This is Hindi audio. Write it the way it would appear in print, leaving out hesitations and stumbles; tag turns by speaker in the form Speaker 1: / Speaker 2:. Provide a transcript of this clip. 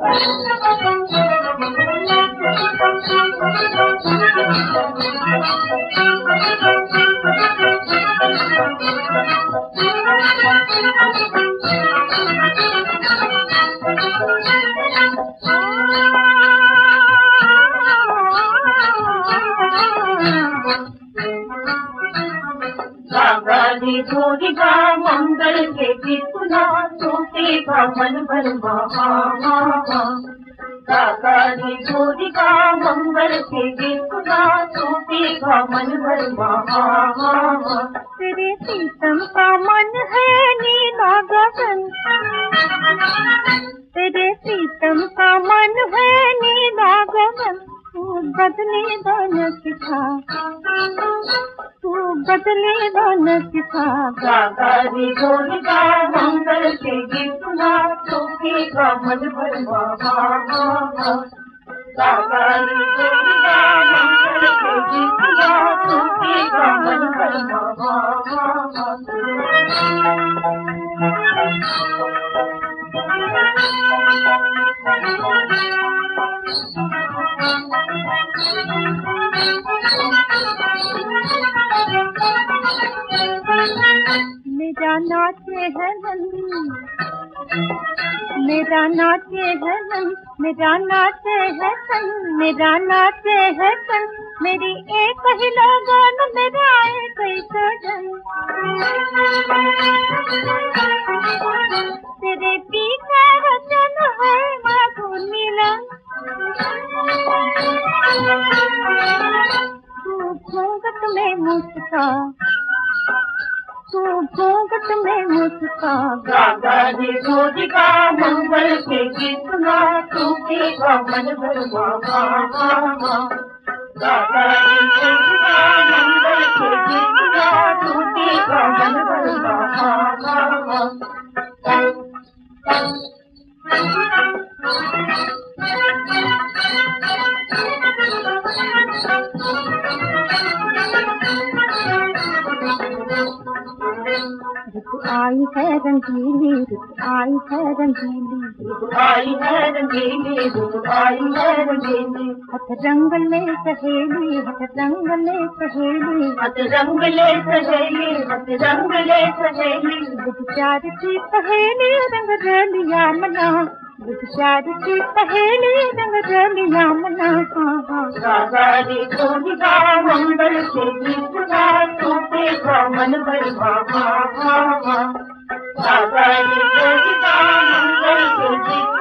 Speaker 1: गोरिका मंगल के कितना टूटेगा मन भर काकाजी गोरिका मंगल के कितना टूटेगा मन भर
Speaker 2: तेरे सीतम का मन है नीला गगन, तेरे सीतम का मन है नीला गगन, तू बदले बन सिखा, तू बदले बन सिखा।
Speaker 1: काकाजी गोरिका मंगल के कितना टूटेगा मन भर काकाजी गोरिका मंगल के कितना टूटेगा मन भर
Speaker 2: मेरा नाचे है मन, मेरा नाचे है मन, मेरा नाचे है तन, मेरा नाचे है तन, मेरी एक ही लगन, मेरा एक ही सजन। तेरे पीछे वचन है माधुर मिलन, तू घूंघट में मुस्का, तू घूंघट में मुस्का।
Speaker 1: काकाजी गोरिका मंगल के कितना टूटेगा मन भर काकाजी गोरिका मंगल के कितना टूटेगा मन भर
Speaker 2: रुत आई है रंगीली, रुत आई है रंगीली,
Speaker 1: रुत आई है रंगीली, रुत आई है रंगीली।
Speaker 2: हथ रंग ले सहेली, हथ रंग ले सहेली,
Speaker 1: हथ रंग ले सहेली, हथ रंग ले सहेली।
Speaker 2: विचार की पहेली रंग रलिया मना, विचार की पहेली रंग रलिया मना।
Speaker 1: काकाजी गोरिका मंगल के कितना टूटेगा मन भर काकाजी गोरिका मंगल के